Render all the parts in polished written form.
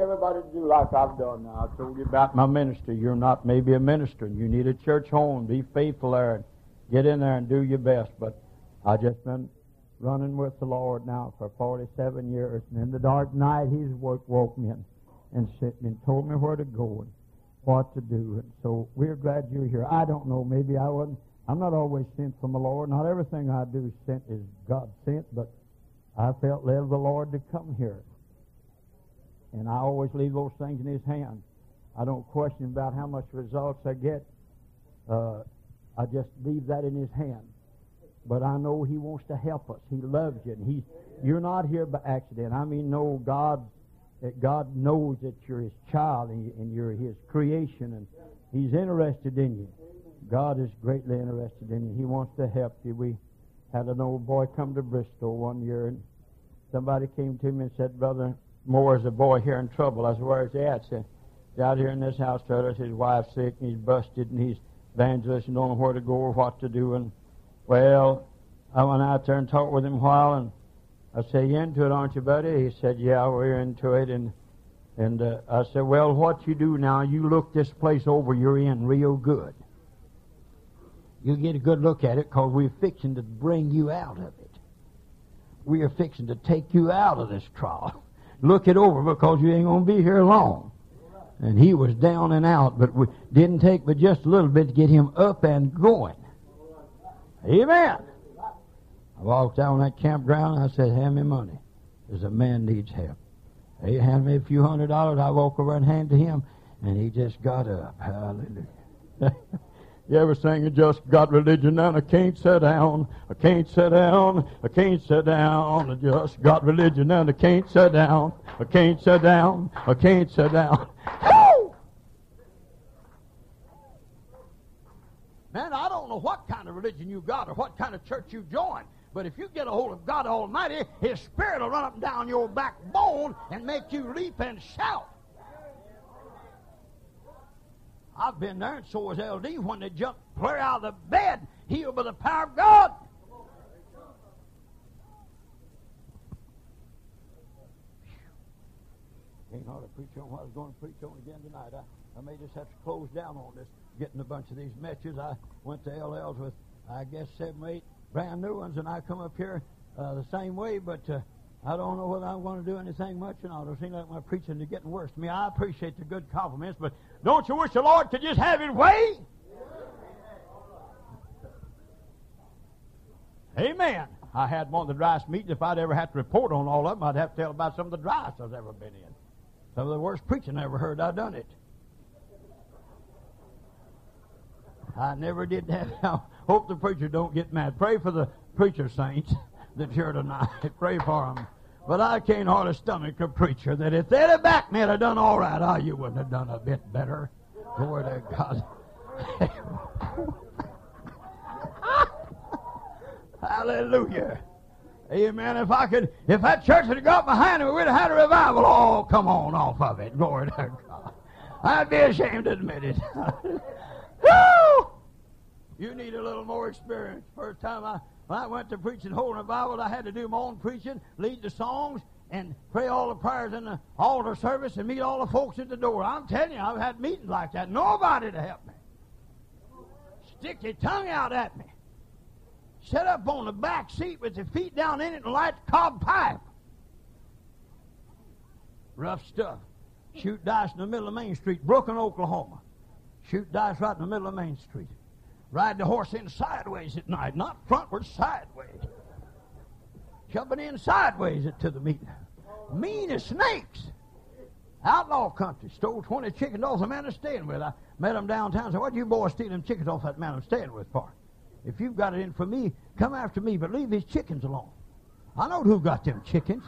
everybody to do like I've done now. I told you about my ministry. You're not maybe a minister, and you need a church home. Be faithful there and get in there and do your best. But I just been running with the Lord now for 47 years. And in the dark night, He's woke me and sent me and told me where to go and what to do. And so we're glad you're here. I don't know, maybe I'm not always sent from the Lord. Not everything I do is God sent, but I felt led of the Lord to come here. And I always leave those things in His hands. I don't question about how much results I get. I just leave that in His hands. But I know He wants to help us. He loves you. And you're not here by accident. I mean, no, God knows that you're His child and you're His creation. And He's interested in you. God is greatly interested in you. He wants to help you. We had an old boy come to Bristol one year, and somebody came to me and said, Brother Moore is a boy here in trouble. I said, where is he at? He said, he's out here in this house trailer. His wife's sick, and he's busted, and he's evangelist and don't know where to go or what to do. And, well, I went out there and talked with him a while, and I said, you into it, aren't you, buddy? He said, yeah, we're into it. And I said, well, what you do now, you look this place over you're in real good. You get a good look at it because we're fixing to bring you out of it. We are fixing to take you out of this trial. Look it over because you ain't going to be here long. And he was down and out, but we didn't take but just a little bit to get him up and going. Amen. I walked out on that campground and I said, hand me money. There's a man needs help. He handed me a few $100. I walked over and handed to him, and he just got up. Hallelujah. You ever sing, I just got religion and I can't sit down, I can't sit down, I can't sit down, I just got religion and I can't sit down, I can't sit down, I can't sit down. Woo! Man, I don't know what kind of religion you got or what kind of church you joined, but if you get a hold of God Almighty, His Spirit will run up and down your backbone and make you leap and shout. I've been there, and so was LD, when they jumped clear out of the bed, healed by the power of God. Ain't hard to preach on what I was going to preach on again tonight. I may just have to close down on this, getting a bunch of these messages. I went to LLs with, I guess, 7 or 8 brand new ones, and I come up here the same way, but I don't know whether I'm going to do anything much or not. It seems like my preaching is getting worse to me. I appreciate the good compliments, but don't you wish the Lord could just have His way? Amen. I had one of the driest meetings. If I'd ever had to report on all of them, I'd have to tell about some of the driest I've ever been in. Some of the worst preaching I ever heard. I done it. I never did that. I hope the preacher don't get mad. Pray for the preacher saints that's here tonight. Pray for them. But I can't hardly stomach a preacher that if they'd have backed me, I'd have done all right. Oh, you wouldn't have done a bit better. Glory to God. Hallelujah. Amen. If that church had got behind me, we'd have had a revival. Oh, come on off of it. Glory to God. I'd be ashamed to admit it. Woo! You need a little more experience. First time when I went to preaching holding a Bible, I had to do my own preaching, lead the songs, and pray all the prayers in the altar service and meet all the folks at the door. I'm telling you, I've had meetings like that. Nobody to help me. Stick your tongue out at me. Sit up on the back seat with your feet down in it and light the cob pipe. Rough stuff. Shoot dice in the middle of Main Street, Brooklyn, Oklahoma. Shoot dice right in the middle of Main Street. Ride the horse in sideways at night, not frontward, sideways. Jumping in sideways to the meeting. Mean as snakes. Outlaw country. Stole 20 chickens off the man I'm staying with. I met him downtown. Said, what you boys steal them chickens off that man I'm staying with for? If you've got it in for me, come after me, but leave his chickens alone. I know who got them chickens.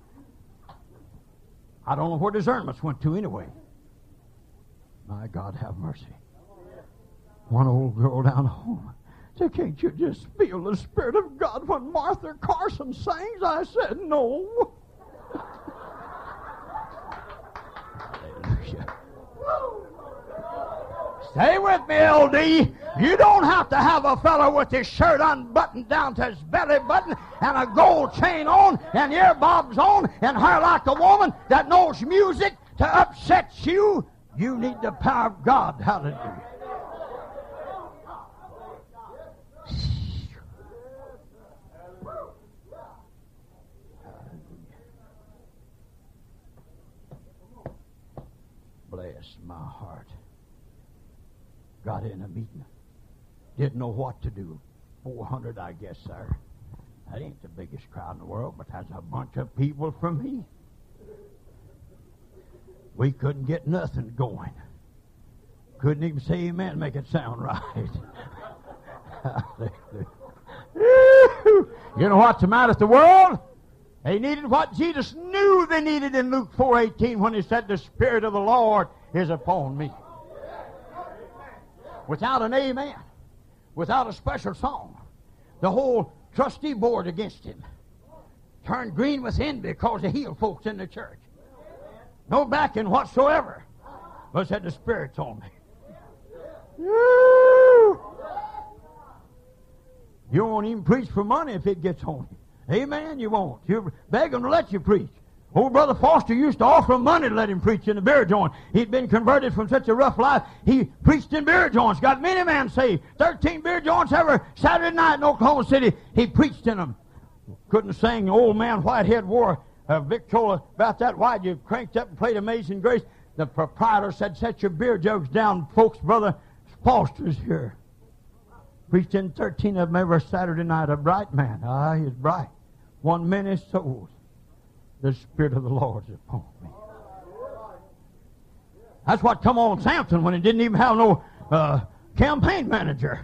I don't know where discernments went to anyway. My God, have mercy. One old girl down home said, can't you just feel the Spirit of God when Martha Carson sings? I said, no. Hallelujah. Stay with me, LD. You don't have to have a fellow with his shirt unbuttoned down to his belly button and a gold chain on and earbobs on and hair like a woman that knows music to upset you, you need the power of God. Hallelujah. Bless my heart. Got in a meeting. Didn't know what to do. 400, I guess, sir. That ain't the biggest crowd in the world, but that's a bunch of people from me. We couldn't get nothing going. Couldn't even say amen, make it sound right. You know what's the matter with the world? They needed what Jesus knew they needed in Luke 4:18 when he said, the Spirit of the Lord is upon me. Without an amen, without a special song, the whole trustee board against him turned green with envy because he healed folks in the church. No backing whatsoever, but said, the Spirit's on me. You won't even preach for money if it gets on you. Amen, you won't. You beg them to let you preach. Old Brother Foster used to offer him money to let him preach in the beer joint. He'd been converted from such a rough life. He preached in beer joints, got many men saved. 13 beer joints every Saturday night in Oklahoma City. He preached in them. Couldn't sing. The old man Whitehead wore a Victrola about that wide. You cranked up and played Amazing Grace. The proprietor said, set your beer jugs down, folks. Brother Foster's here. Preached in 13 of them every Saturday night. A bright man. Ah, he's bright. Won many souls. The Spirit of the Lord is upon me. That's what come on Samson when he didn't even have no campaign manager.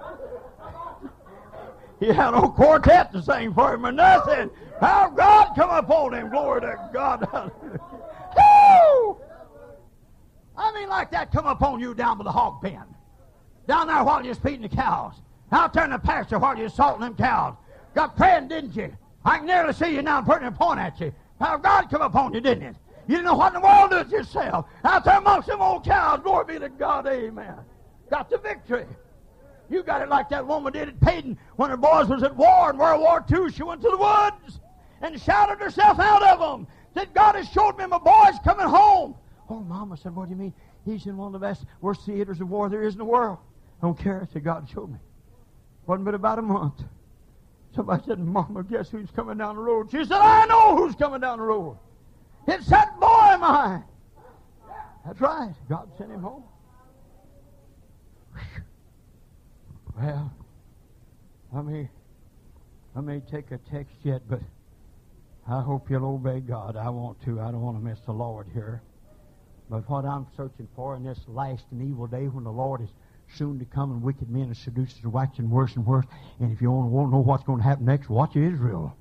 He had no quartet to sing for him or nothing. Power of God come upon him. Glory to God. Woo! I mean, like that come upon you down by the hog pen. Down there while you're feeding the cows. Out there in the pasture while you're salting them cows. Got praying, didn't you? I can nearly see you now and putting a point at you. Power of God come upon you, didn't it? You didn't know what in the world to do with yourself. Out there amongst them old cows. Glory be to God. Amen. Got the victory. You got it like that woman did at Payton when her boys was at war in World War II. She went to the woods and shouted herself out of them. Said, God has showed me my boy's coming home. Oh, Mama said, what do you mean? He's in one of the best, worst theaters of war there is in the world. I don't care. I said, God showed me. Wasn't but about a month. Somebody said, Mama, guess who's coming down the road? She said, I know who's coming down the road. It's that boy of mine. That's right. God sent him home. Well, I may take a text yet, but I hope you'll obey God. I want to. I don't want to miss the Lord here. But what I'm searching for in this last and evil day when the Lord is soon to come and wicked men and seducers are waxing worse and worse, and if you want to know what's going to happen next, watch Israel.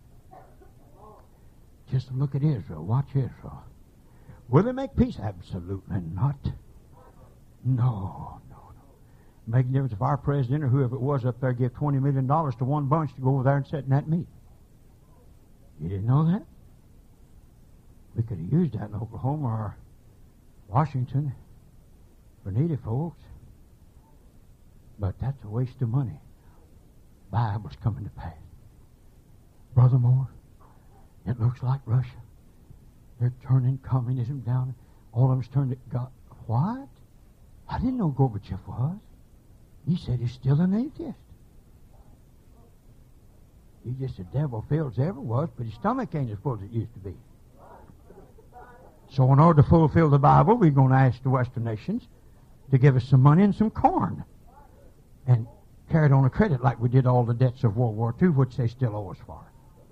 Just look at Israel. Watch Israel. Will they make peace? Absolutely not. No. Make a difference if our president or whoever it was up there gave $20 million to one bunch to go over there and sit in that meeting. You didn't know that? We could have used that in Oklahoma or Washington for needy folks. But that's a waste of money. Bible's coming to pass. Brother Moore, it looks like Russia. They're turning communism down. All of them's turned it. God, what? I didn't know Gorbachev was. He said he's still an atheist. He's just a devil filled as ever was, but his stomach ain't as full as it used to be. So in order to fulfill the Bible, we're going to ask the Western nations to give us some money and some corn. And carry it on a credit like we did all the debts of World War II, which they still owe us for.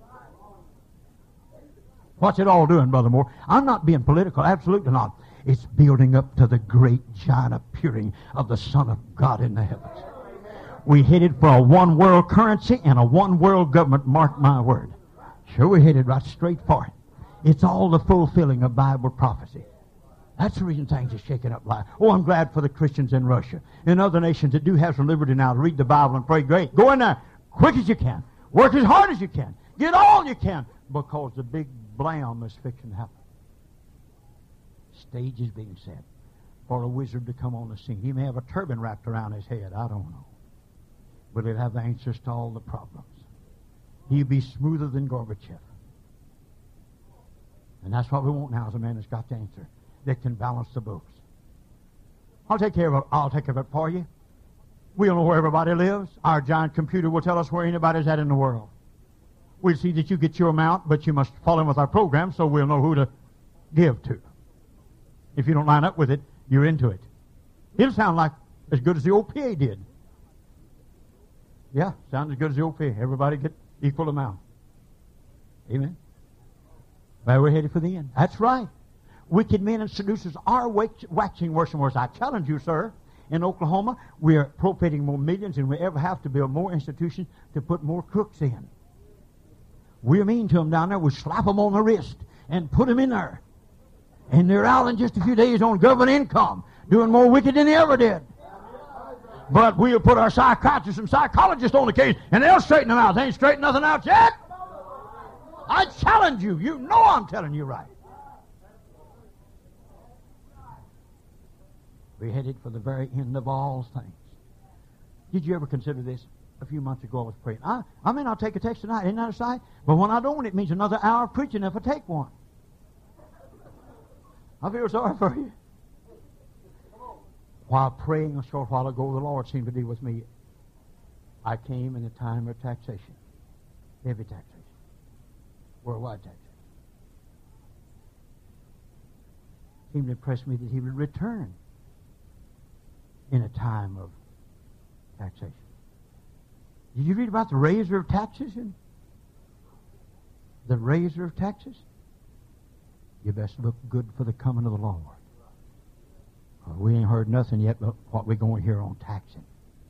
What's it all doing, Brother Moore? I'm not being political, absolutely not. It's building up to the great giant appearing of the Son of God in the heavens. We headed for a one world currency and a one world government, mark my word. Sure, we headed right straight for it. It's all the fulfilling of Bible prophecy. That's the reason things are shaking up like. Oh, I'm glad for the Christians in Russia and other nations that do have some liberty now to read the Bible and pray. Great. Go in there quick as you can. Work as hard as you can. Get all you can. Because the big blam is fixing to happen. Stage is being set for a wizard to come on the scene. He may have a turban wrapped around his head. I don't know. But he'll have the answers to all the problems. He'll be smoother than Gorbachev. And that's what we want now is a man that's got the answer. that can balance the books. I'll take care of it for you. We'll know where everybody lives. Our giant computer will tell us where anybody's at in the world. We'll see that you get your amount, but you must fall in with our program so we'll know who to give to. If you don't line up with it, you're into it. It'll sound like as good as the OPA did. Yeah, sounds as good as the OPA. Everybody get equal amount. Amen. Well, we're headed for the end. That's right. Wicked men and seducers are waxing worse and worse. I challenge you, sir. In Oklahoma, we are appropriating more millions than we ever have to build more institutions to put more crooks in. We're mean to them down there. We slap them on the wrist and put them in there. And they're out in just a few days on government income, doing more wicked than they ever did. But we'll put our psychiatrists and psychologists on the case, and they'll straighten them out. They ain't straightened nothing out yet. I challenge you. You know I'm telling you right. We're headed for the very end of all things. Did you ever consider this? A few months ago I was praying. I may not take a text tonight, isn't that a sight? But when I don't, it means another hour of preaching if I take one. I feel sorry for you. While praying a short while ago, the Lord seemed to be with me. I came in the time of taxation. Heavy taxation. Worldwide taxation. Seemed to impress me that He would return in a time of taxation. Did you read about the raiser of taxes? The raiser of taxes? You best look good for the coming of the Lord. We ain't heard nothing yet but what we're going to hear on taxing.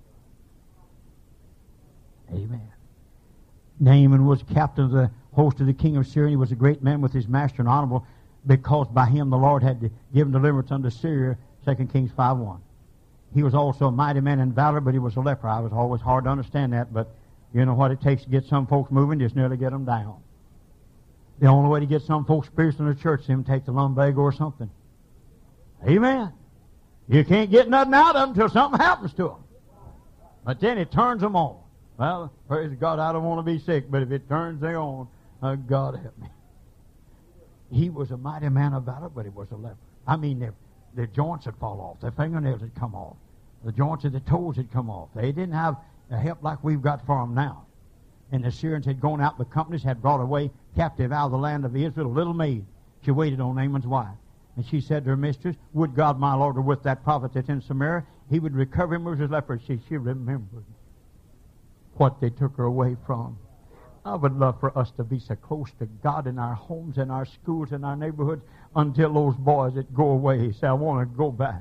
Amen. Naaman was captain of the host of the king of Syria. He was a great man with his master and honorable, because by him the Lord had given deliverance unto Syria, 2 Kings 5:1. He was also a mighty man in valor, but he was a leper. I was always hard to understand that, but you know what it takes to get some folks moving, just nearly get them down. The only way to get some folks spiritual in the church is them take the lumbago or something. Amen. You can't get nothing out of them until something happens to them. But then it turns them on. Well, praise God, I don't want to be sick, but if it turns them on, God help me. He was a mighty man of valor, but he was a leper. I mean, their joints would fall off. Their fingernails would come off. The joints of the toes would come off. They didn't have the help like we've got for them now. And the Syrians had gone out, the companies had brought away captive out of the land of Israel a little maid. She waited on Naaman's wife. And she said to her mistress, would God my Lord were with that prophet that's in Samaria, he would recover him of his leprosy. She remembered what they took her away from. I would love for us to be so close to God in our homes, in our schools, in our neighborhoods, until those boys that go away say, I want to go back.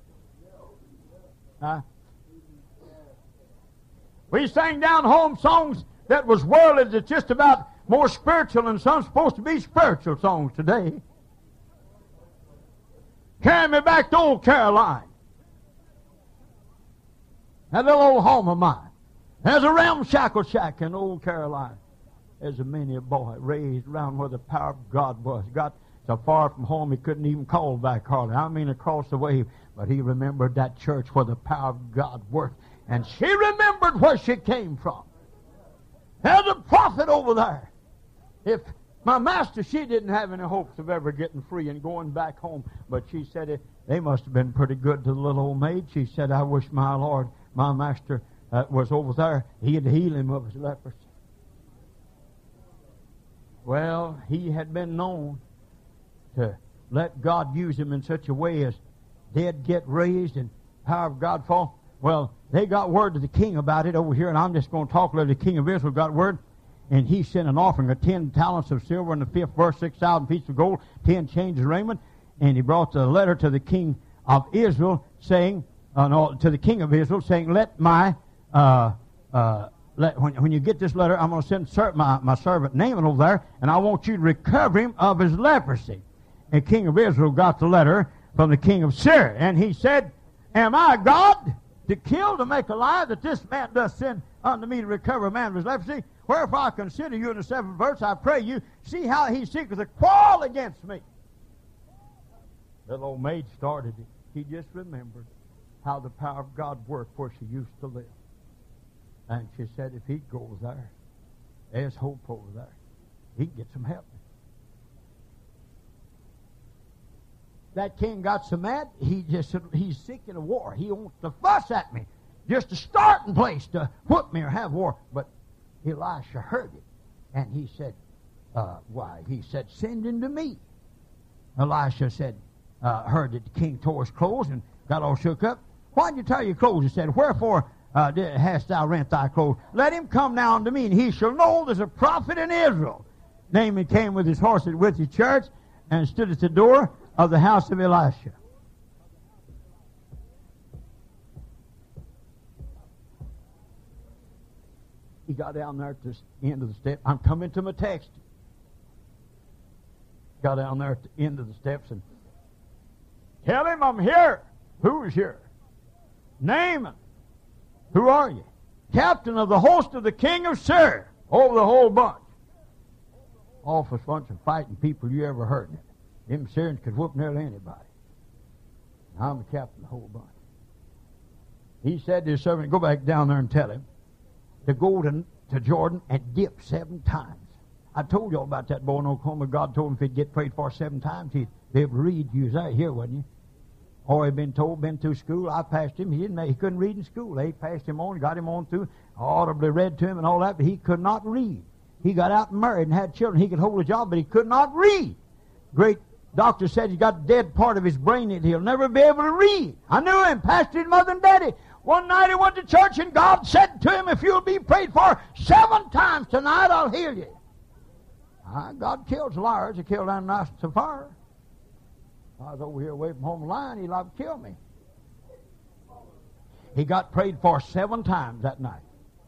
We sang down home songs that was worldly, that's just about more spiritual, and some supposed to be spiritual songs today. Carry me back to old Caroline. That little old home of mine. There's a ramshackle shack in old Caroline. There's a many a boy raised around where the power of God was. Got so far from home he couldn't even call back hardly. I mean across the way. But he remembered that church where the power of God worked. And she remembered where she came from. There's a prophet over there. If my master, she didn't have any hopes of ever getting free and going back home. But she said they must have been pretty good to the little old maid. She said, I wish my Lord, my master was over there. He'd heal him of his leprosy. Well, he had been known to let God use him in such a way as dead get raised and power of God fall. Well, they got word to the king about it over here, and I'm just going to talk a little. The king of Israel got word, and he sent an offering of 10 talents of silver in the 5th verse, 6,000 pieces of gold, 10 changes of raiment, and he brought the letter to the king of Israel saying, to the king of Israel saying, let my, when you get this letter, I'm going to send my servant Naaman over there, and I want you to recover him of his leprosy. And the king of Israel got the letter from the king of Syria, and he said, am I God to kill, to make alive, that this man does send unto me to recover a man of his leprosy? Wherefore I consider you in the 7th verse, I pray you, see how he seeketh a quarrel against me. The little old maid started it. She just remembered how the power of God worked where she used to live. And she said, if he goes there, there's hope over there. He can get some help. that king got so mad, he's sick of war. He wants to fuss at me, just a starting place to whip me or have war. But Elisha heard it, and he said, he said, send him to me. Elisha said, heard that the king tore his clothes and got all shook up. Why did you tear your clothes? He said, wherefore hast thou rent thy clothes? Let him come now unto me, and he shall know there's a prophet in Israel. Naaman came with his horses with his chariots and stood at the door of the house of Elisha. He got down there at the end of the step. I'm coming to my text. Got down there at the end of the steps and tell him I'm here. Who's here? Naaman. Who are you? Captain of the host of the king of Syria. Over the whole bunch. Awfulest bunch of fighting people you ever heard of. Them Syrians could whoop nearly anybody. I'm the captain of the whole bunch. He said to his servant, go back down there and tell him to go to Jordan and dip 7 times. I told you all about that boy in Oklahoma. God told him if he'd get prayed for 7 times, he'd be able to read. You was out here, wasn't you? Or he'd been through school. I passed him. He couldn't read in school. They passed him on, got him on through, audibly read to him and all that, but he could not read. He got out and married and had children. He could hold a job, but he could not read. Great doctor said he's got a dead part of his brain that he'll never be able to read. I knew him, pastored his mother and daddy. One night he went to church and God said to him, if you'll be prayed for 7 times tonight, I'll heal you. God kills liars. He killed Ananias and Sapphira. I was over here away from home lying. He'd like to kill me. He got prayed for 7 times that night.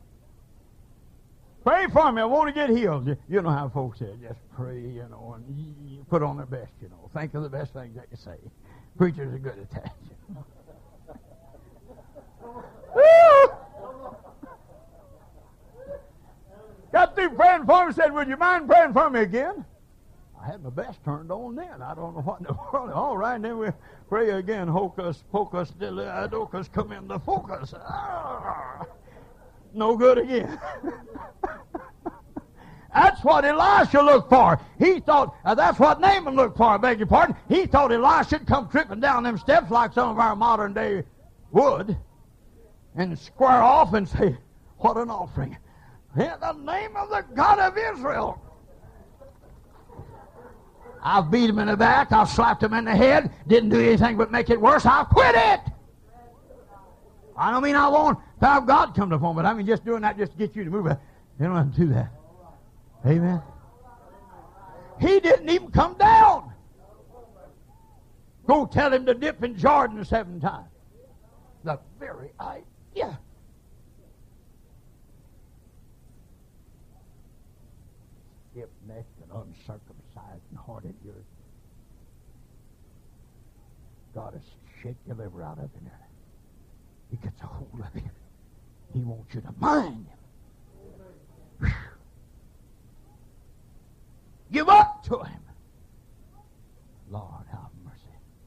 Pray for me. I want to get healed. You know how folks say, just pray, and you put on their best, Think of the best things they can say. Preachers are good at that. Got through praying for him and said, would you mind praying for me again? I had my best turned on then. I don't know what in the world. All right, and then we pray again. Hocus pocus diladocus, come in the focus. No good again. That's what Elisha looked for. He thought, that's what Naaman looked for, I beg your pardon. He thought Elisha would come tripping down them steps like some of our modern day would and square off and say, what an offering. In the name of the God of Israel. I've beat him in the back. I've slapped him in the head. Didn't do anything but make it worse. I'll quit it. I don't mean I won't have God come to form, but I mean just doing that just to get you to move. They don't have to do that. Amen. He didn't even come down. Go tell him to dip in Jordan 7 times. The very idea. Stiff-necked and uncircumcised and hard-headed. God has shake your liver out of him there. He gets a hold of you. He wants you to mind him. Give up to him. Lord, have mercy.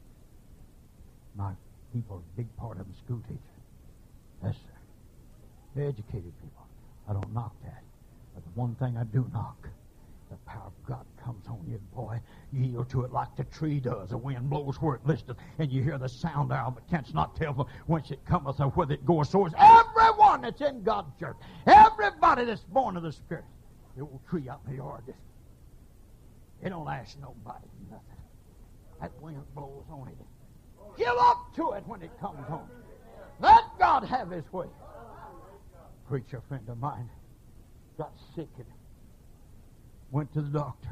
My people, a big part of them, school teachers. Yes, sir. They're educated people. I don't knock that. But the one thing I do knock, the power of God comes on you, boy. You yield to it like the tree does. The wind blows where it listeth, and you hear the sound thereof, but canst not tell from whence it cometh or whither it goeth. So is everyone that's in God's church. Everybody that's born of the Spirit. The old tree out in the yard, it don't ask nobody nothing. That wind blows on it. Give up to it when it comes on. Let God have his way. Preacher friend of mine got sick and went to the doctor.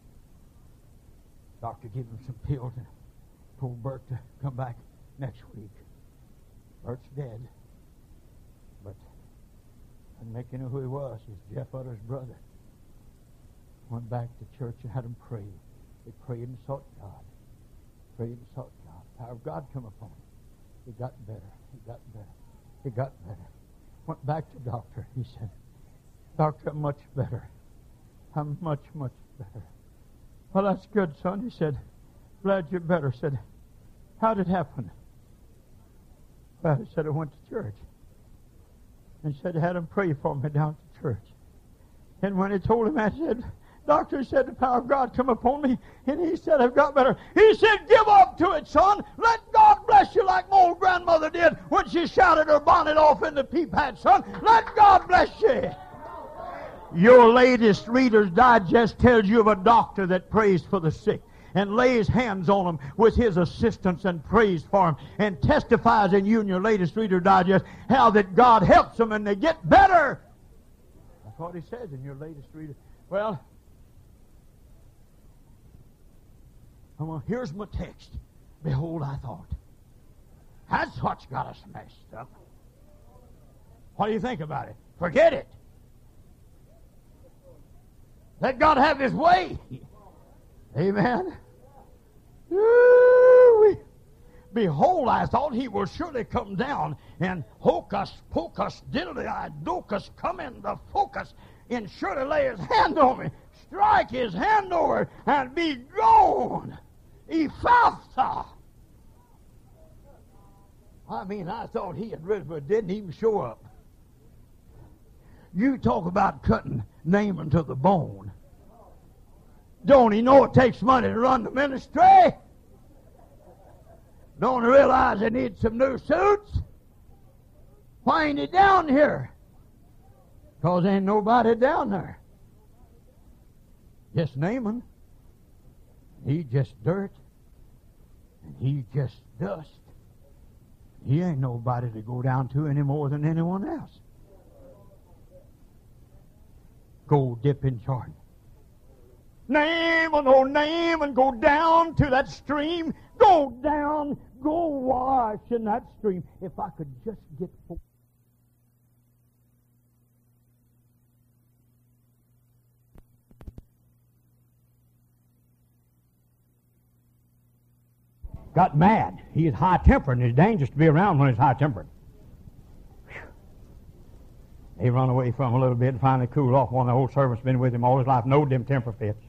Doctor gave him some pills and told Bert to come back next week. Bert's dead. But I didn't make you know who he was. He's Jeff Utter's brother. Went back to church and had him pray. They prayed and sought God. Prayed and sought God. The power of God come upon him. He got better. He got better. He got better. Went back to the doctor. He said, Doctor, I'm much better. I'm much, much better. Well, that's good, son. He said, glad you're better. Said, how did it happen? Well, he said, I went to church. And said, I had him pray for me down at church. And when he told him, I said, doctor said, the power of God come upon me, and he said, I've got better. He said, give up to it, son. Let God bless you like my old grandmother did when she shouted her bonnet off in the peep hat, son. Let God bless you. Your latest Reader's Digest tells you of a doctor that prays for the sick and lays hands on them with his assistance and prays for them and testifies in you in your latest Reader's Digest how that God helps them and they get better. That's what he says in your latest Reader. Well, here's my text. Behold, I thought. That's what's got us messed up. What do you think about it? Forget it. Let God have His way. Amen. Ooh-wee. Behold, I thought He will surely come down and hocus pocus diddly-I-docus come in the focus and surely lay His hand on me, strike His hand over and be gone. Ephphatha. I mean, I thought He had risen, but didn't even show up. You talk about cutting Naaman to the bone. Don't he know it takes money to run the ministry? Don't he realize they need some new suits? Why ain't he down here? Because ain't nobody down there. Just Naaman. He just dirt. And he just dust. He ain't nobody to go down to any more than anyone else. Go dip in Jordan. Naaman, oh Naaman, go down to that stream. Go down, go wash in that stream. If I could just get... Got mad. He is high-tempered, and it's dangerous to be around when he's high-tempered. He run away from him a little bit and finally cooled off. One of the old servants been with him all his life, knowed them temper fits.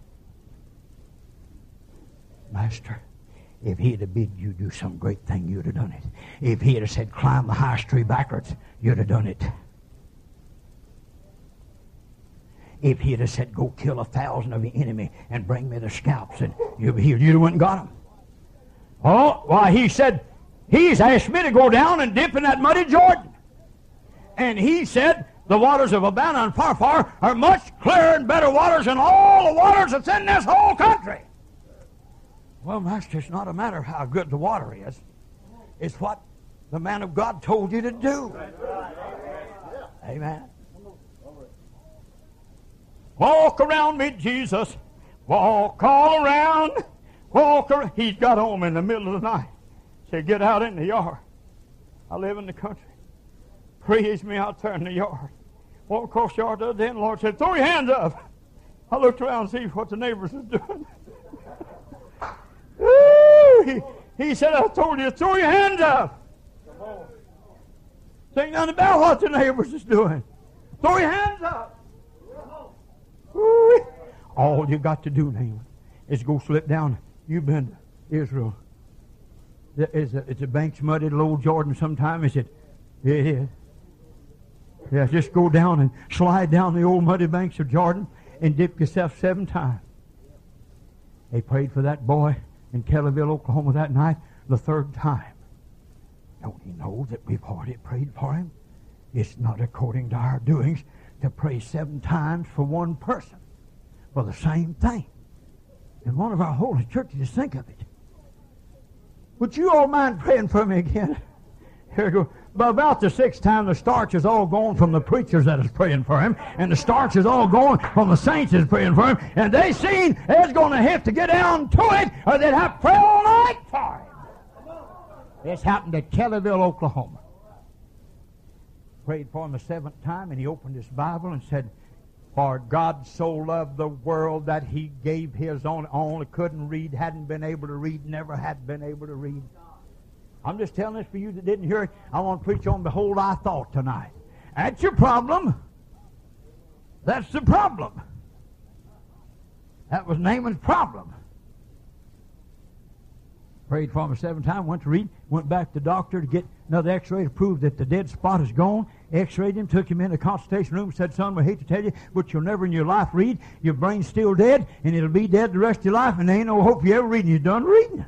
Master, if he'd have bid you do some great thing, you'd have done it. If he'd have said, climb the highest tree backwards, you'd have done it. If he'd have said, go kill 1,000 of your enemy and bring me their scalps, and you'd have went and got them. Oh, why, he said, he's asked me to go down and dip in that muddy Jordan. And he said, the waters of Abana and Pharpar are much clearer and better waters than all the waters that's in this whole country. Well, Master, it's not a matter of how good the water is. It's what the man of God told you to do. Amen. Walk around me, Jesus. Walk all around. Walk around. He's got home in the middle of the night. Said, get out in the yard. I live in the country. Praise me out there in the yard. Walk across the yard the other day, and the Lord said, throw your hands up. I looked around to see what the neighbors was doing. He said, I told you to throw your hands up. Ain't nothing about what the neighbors is doing. Throw your hands up. All you got to do, Naaman, is go slip down. You've been to Israel. It's a banks muddied old Jordan sometime, is it? It is. Yeah, just go down and slide down the old muddy banks of Jordan and dip yourself 7 times. They prayed for that boy in Kellyville, Oklahoma that night the 3rd time. Don't he know that we've already prayed for him? It's not according to our doings to pray 7 times for one person for the same thing. In one of our holy churches, just think of it. Would you all mind praying for me again? Here we go. But about the 6th time, the starch is all gone from the preachers that is praying for him, and the starch is all gone from the saints that's praying for him, and they seen they's going to have to get down to it, or they'd have to pray all night for him. This happened at Kellyville, Oklahoma. Prayed for him the 7th time, and he opened his Bible and said, for God so loved the world that he gave his only couldn't read, hadn't been able to read, never had been able to read. I'm just telling this for you that didn't hear it. I want to preach on Behold, I Thought tonight. That's your problem. That's the problem. That was Naaman's problem. Prayed for him 7 times, went to read, went back to the doctor to get another x-ray to prove that the dead spot is gone. X-rayed him, took him in the consultation room, said, son, we hate to tell you, but you'll never in your life read. Your brain's still dead, and it'll be dead the rest of your life, and there ain't no hope you ever reading. You're done reading.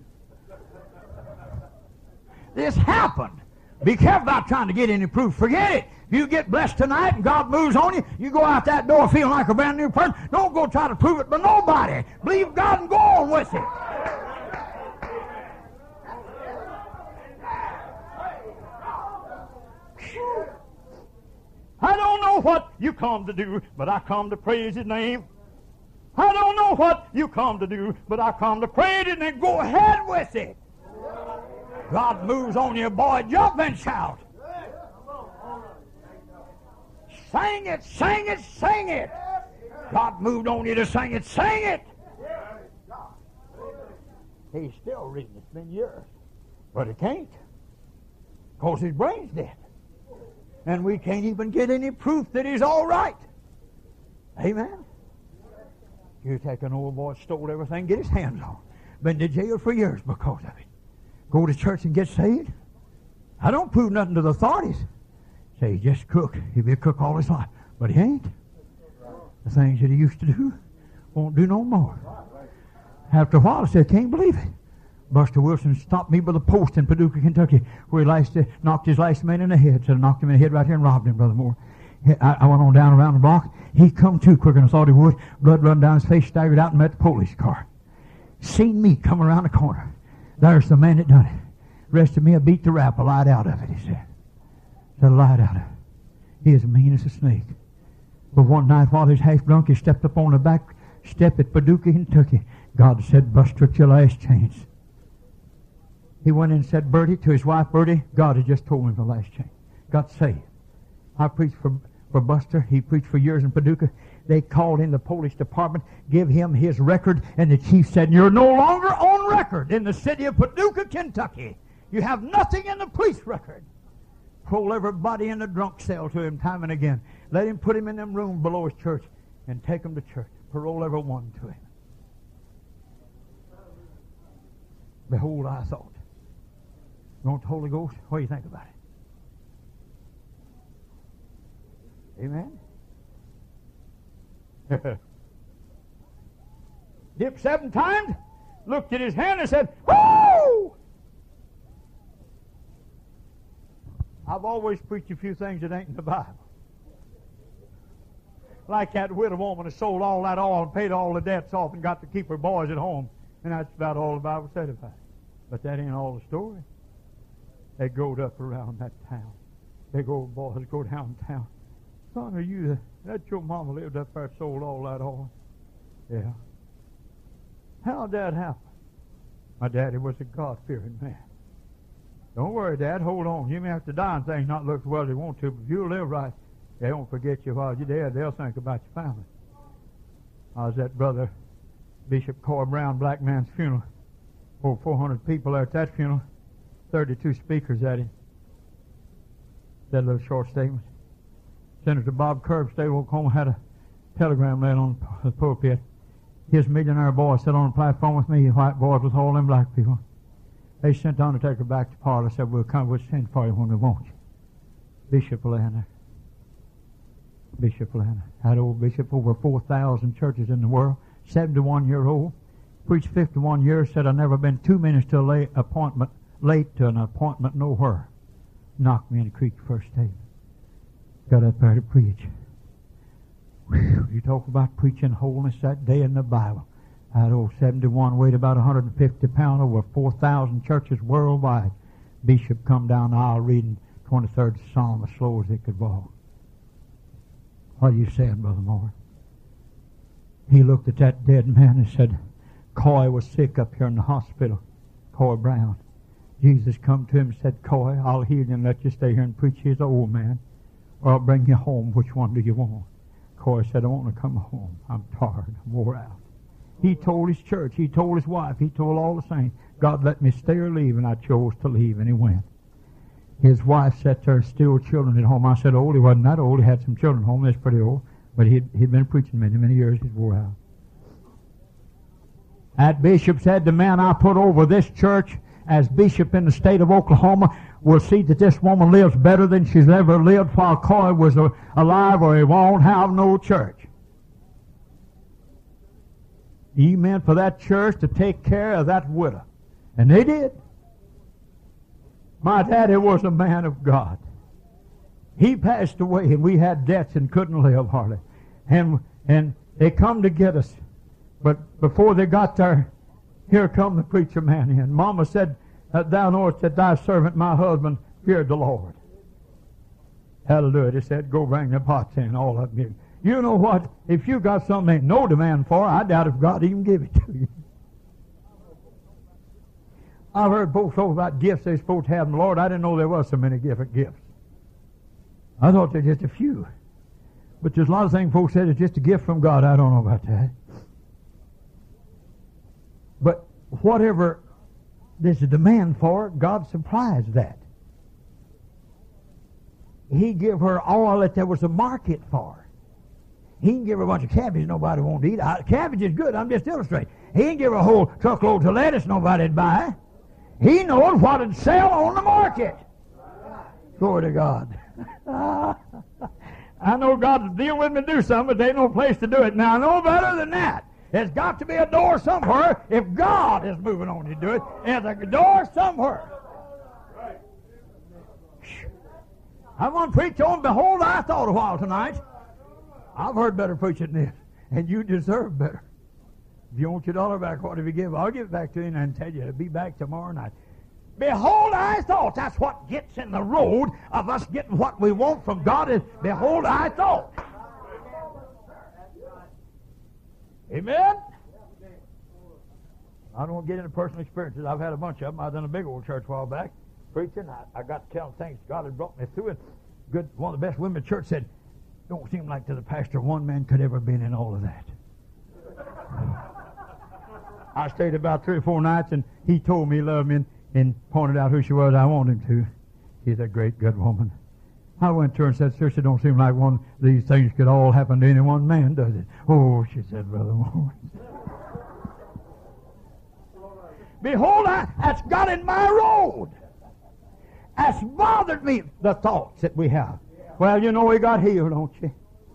This happened. Be careful about trying to get any proof. Forget it. If you get blessed tonight and God moves on you, you go out that door feeling like a brand new person. Don't go try to prove it to nobody. Believe God and go on with it. I don't know what you come to do, but I come to praise His name. I don't know what you come to do, but I come to praise His name. Go ahead with it. God moves on you, boy. Jump and shout. Sing it, sing it, sing it. God moved on you to sing it. Sing it. He's still reading. It's been years. But he can't. Because his brain's dead. And we can't even get any proof that he's all right. Amen. You take an old boy, stole everything, get his hands on. Been to jail for years because of it. Go to church and get saved. I don't prove nothing to the authorities. Say, he's just a cook. He'll be a cook all his life. But he ain't. The things that he used to do, won't do no more. After a while, I said, can't believe it. Buster Wilson stopped me by the post in Paducah, Kentucky, where he knocked his last man in the head. So I knocked him in the head right here and robbed him, Brother Moore. I went on down around the block. He come to quicker than I thought he would. Blood run down his face, staggered out and met the police car. Seen me come around the corner. There's the man that done it. Rest of me, I beat the rap, I lied out of it, he said. Said I lied out of it. He is mean as a snake. But one night while he was half drunk, he stepped up on the back step at Paducah, Kentucky. God said, Buster, at your last chance. He went in and said, Bertie, to his wife, Bertie, God had just told me the last chance. Got saved. I preached for Buster. He preached for years in Paducah. They called in the police department, give him his record, and the chief said, you're no longer on record in the city of Paducah, Kentucky. You have nothing in the police record. Pull everybody in the drunk cell to him time and again. Let him put him in them rooms below his church and take him to church. Parole every one to him. Behold, I thought. You want the Holy Ghost? What do you think about it? Amen? Dipped 7 times, looked at his hand and said, whoo! I've always preached a few things that ain't in the Bible. Like that widow woman that sold all that oil and paid all the debts off and got to keep her boys at home. And that's about all the Bible said about it. But that ain't all the story. They growed up around that town. Big old boys go downtown. Son, are you that your mama lived up there and sold all that oil? Yeah. How'd that happen? My daddy was a God-fearing man. Don't worry, Dad. Hold on. You may have to die and things not look as well as you want to, but if you live right, they won't forget you while you're dead. They'll think about your family. I was at Brother Bishop Coy Brown, black man's funeral. Over 400 people there at that funeral. 32 speakers at it. Said a little short statement. Senator Bob Kerr, state of Oklahoma, had a telegram laid on the pulpit. His millionaire boy sat on the platform with me, white boys with all them black people. They sent the undertaker back to parlor. Said, we'll send for you when we want you. Bishop Lander. Bishop Lander. That old bishop, over 4,000 churches in the world, 71-year-old. Preached 51 years, said, I've never been 2 minutes to late to an appointment nowhere. Knocked me in the creek first day. Got up there to preach. Whew, you talk about preaching holiness that day in the Bible. That old 71 weighed about 150 pounds, over 4,000 churches worldwide. Bishop come down the aisle reading 23rd Psalm as slow as he could walk. What are you saying, Brother Moore? He looked at that dead man and said, Coy was sick up here in the hospital. Coy Brown. Jesus come to him and said, Coy, I'll heal you and let you stay here and preach. He's an old man. Or I'll bring you home. Which one do you want? Coy said, I want to come home. I'm tired. I'm wore out. He told his church. He told his wife. He told all the saints, God let me stay or leave, and I chose to leave, and he went. His wife sat there, still children at home. I said, old. He wasn't that old. He had some children at home. That's pretty old. But he'd been preaching many, many years. He's wore out. That bishop said, the man I put over this church as bishop in the state of Oklahoma will see that this woman lives better than she's ever lived while Coy was alive, or he won't have no church. He meant for that church to take care of that widow. And they did. My daddy was a man of God. He passed away, and we had debts and couldn't live hardly. And they come to get us. But before they got there, here come the preacher man in. Mama said, thou knowest that thy servant, my husband, feared the Lord. Hallelujah. They said, go bring the pots in, all of you. You know what? If you got something ain't no demand for, I doubt if God even give it to you. I've heard folks talk about gifts they're supposed to have in the Lord. I didn't know there was so many different gifts. I thought there were just a few. But there's a lot of things folks said it's just a gift from God. I don't know about that. But whatever there's a demand for, God supplies that. He give her all that there was a market for. He can give her a bunch of cabbage nobody won't eat. Cabbage is good. I'm just illustrating. He can give her a whole truckload of lettuce nobody'd buy. He knows what it'd sell on the market. Glory to God. I know God will deal with me to do something, but there ain't no place to do it. Now, I know better than that. There's got to be a door somewhere. If God is moving on to do it, there's a door somewhere. I want to preach on, behold, I thought a while tonight. I've heard better preaching than this, and you deserve better. If you want your $1 back, what if you give? I'll give it back to you and tell you to be back tomorrow night. Behold, I thought. That's what gets in the road of us getting what we want from God is, behold, I thought. Amen? I don't get into personal experiences. I've had a bunch of them. I've done a big old church a while back preaching. I got to tell them things God had brought me through it. Good, one of the best women in the church said, don't seem like to the pastor one man could ever been in all of that. I stayed about 3 or 4 nights, and he told me he loved me and pointed out who she was. I wanted him to. She's a great, good woman. I went to her and said, sister, don't seem like one of these things could all happen to any one man, does it? Oh, she said, Brother Moore. Behold, that's got in my road. That's bothered me, the thoughts that we have. Well, you know he got healed, don't you?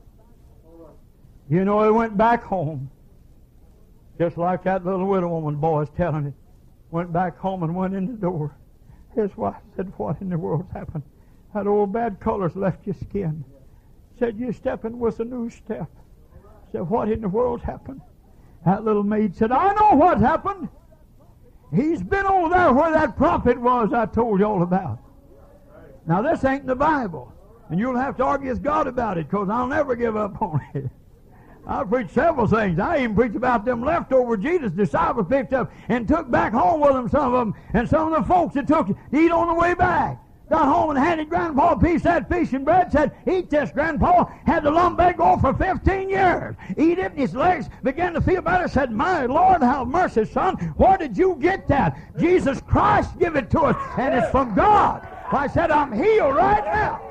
You know he went back home. Just like that little widow woman boy is telling it. Went back home and went in the door. His wife said, what in the world's happened? That old bad color's left your skin. Said, you're stepping with a new step. Said, what in the world's happened? That little maid said, I know what happened. He's been over there where that prophet was I told you all about. Now, this ain't in the Bible. And you'll have to argue with God about it, because I'll never give up on it. I've preached several things. I even preached about them leftover Jesus disciples picked up and took back home with them, some of them, and some of the folks that took to eat on the way back. Got home and handed Grandpa a piece of that fish and bread, said, eat this, Grandpa. Had the lumbago for 15 years. Eat it, and his legs began to feel better. Said, my Lord, have mercy, son. Where did you get that? Jesus Christ give it to us, and it's from God. I said, I'm healed right now.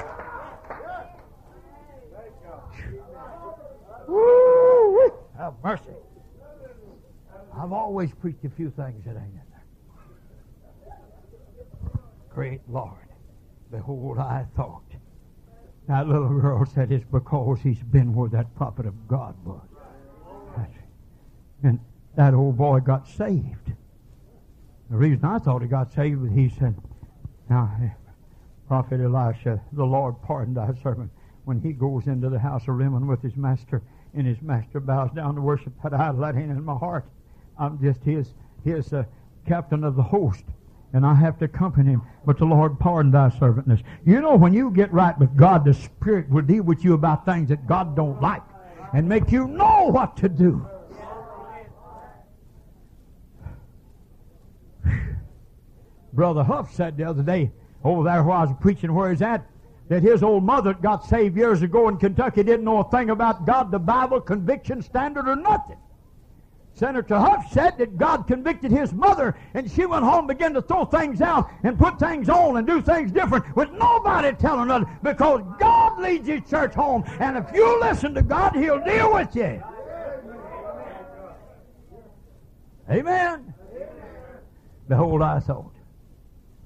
Woo! Have mercy. I've always preached a few things that ain't in there. Great Lord, behold, I thought. That little girl said it's because he's been where that prophet of God was. And that old boy got saved. The reason I thought he got saved was he said, now, Prophet Elisha, the Lord pardon thy servant when he goes into the house of Rimmon with his master, and his master bows down to worship that idol that ain't in my heart. I'm just his captain of the host, and I have to accompany him. But the Lord pardon thy servantness. You know, when you get right with God, the Spirit will deal with you about things that God don't like and make you know what to do. Brother Huff said the other day, over there where I was preaching where he's at, that his old mother got saved years ago in Kentucky, didn't know a thing about God, the Bible, conviction standard, or nothing. Senator Huff said that God convicted his mother, and she went home and began to throw things out and put things on and do things different with nobody telling her, because God leads his church home, and if you listen to God, he'll deal with you. Amen. Behold, I thought.